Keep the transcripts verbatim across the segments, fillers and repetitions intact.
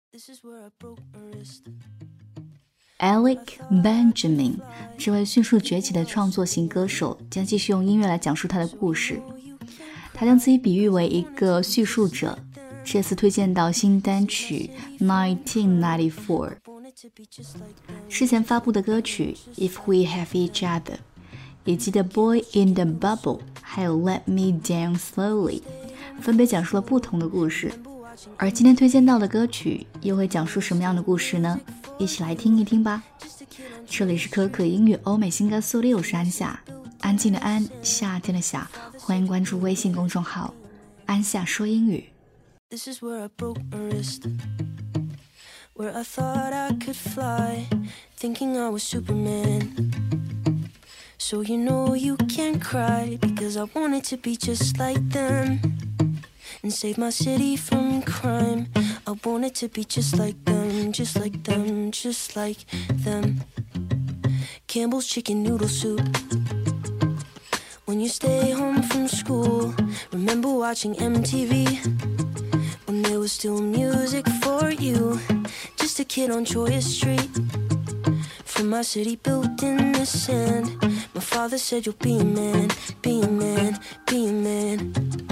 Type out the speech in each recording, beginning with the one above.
Alec Benjamin 这位迅速崛起的创作型歌手将继续用音乐来讲述他的故事。他将自己比喻为一个叙述者，这次推荐到新单曲nineteen ninety-four， 之前发布的歌曲 If We Have Each Other， 以及 The Boy in the Bubble 还有 Let Me Down Slowly 分别讲述了不同的故事。而今天推荐到的歌曲又会讲述什么样的故事呢？一起来听一听吧。这里是可可音乐欧美新歌速六，我是安夏，安静的安，夏天的夏，欢迎关注微信公众号安夏说英语。 This is where I broke my wrist, where I thought I could fly, thinking I was Superman. So you know you can't cry, because I wanted to be just like them and save my city from crime. I wanted to be just like them, just like them, just like them. Campbell's chicken noodle soup. When you stay home from school, remember watching M T V when there was still music for you. Just a kid on Choya Street, from my city built in the sand. My father said you'll be a man, be a man, be a man.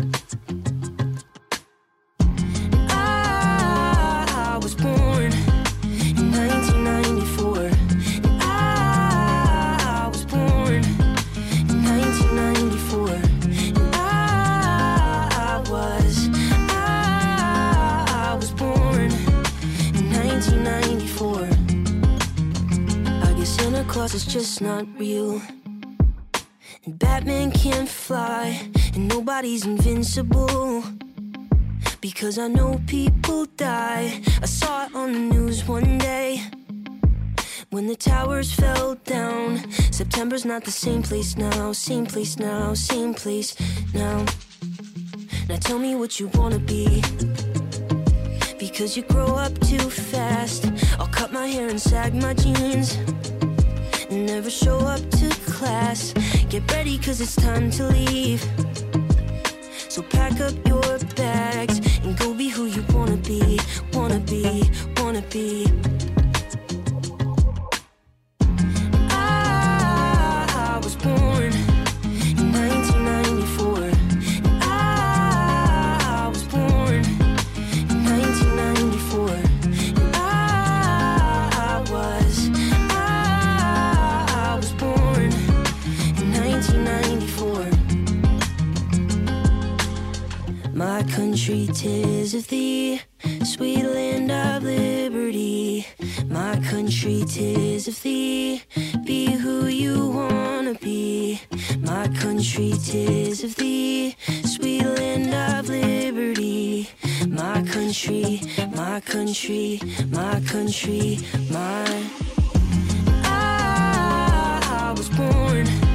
I was born in nineteen ninety-four. I was born in nineteen ninety-four. And I was, I was born in nineteen ninety-four. I guess Santa Claus is just not real, and Batman can't fly, and nobody's invincible. Because I know people die. I saw it on the news one day, when the towers fell down. September's not the same place now, same place now, same place now. Now tell me what you wanna be, because you grow up too fast. I'll cut my hair and sag my jeans and never show up to class. Get ready, cause it's time to leave. So pack up your bags and go be who you wanna be, wanna be, wanna be. I, I was born in nineteen ninety-four. I, I was born in nineteen ninety-four. I, I was, I, I was born in nineteen ninety-four. My country, 'tis of thee, sweet land of liberty. My country, 'tis of thee, be who you wanna be. My country, tis of thee, sweet land of liberty. My country, my country, my country, my... I, I was born